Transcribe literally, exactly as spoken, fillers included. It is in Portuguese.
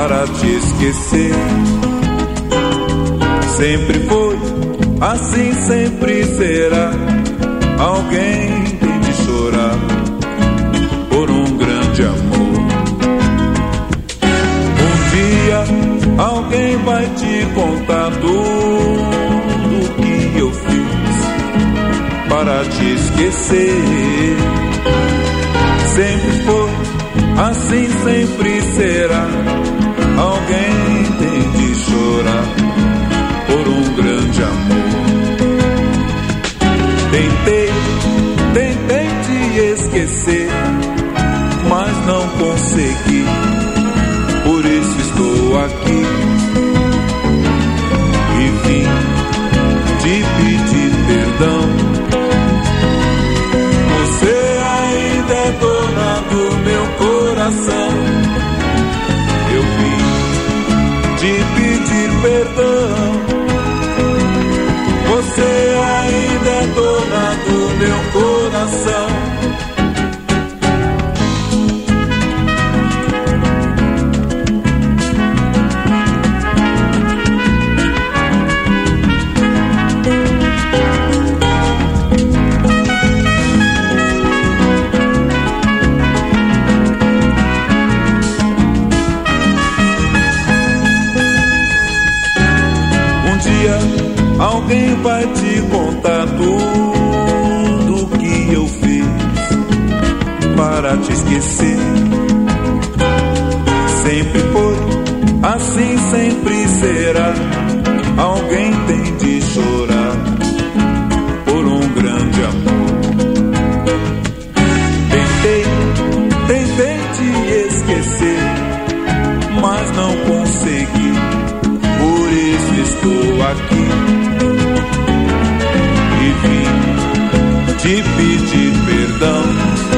para te esquecer. Sempre foi, assim sempre será. Alguém tem de chorar por um grande amor. Um dia alguém vai te contar tudo que eu fiz para te esquecer. Sempre foi, assim sempre será. Alguém tem de chorar por um grande amor. Tentei, tentei te esquecer, mas não consegui. Por isso estou aqui e vim te pedir perdão. Você ainda é dona do meu coração. Eu vim te pedir perdão. Você ainda é dona do meu coração. Alguém vai te contar tudo que eu fiz para te esquecer. Sempre foi, assim sempre será. Alguém tem de chorar por um grande amor. Tentei, tentei te esquecer, mas não consegui. Por isso estou aqui e vim te pedir perdão.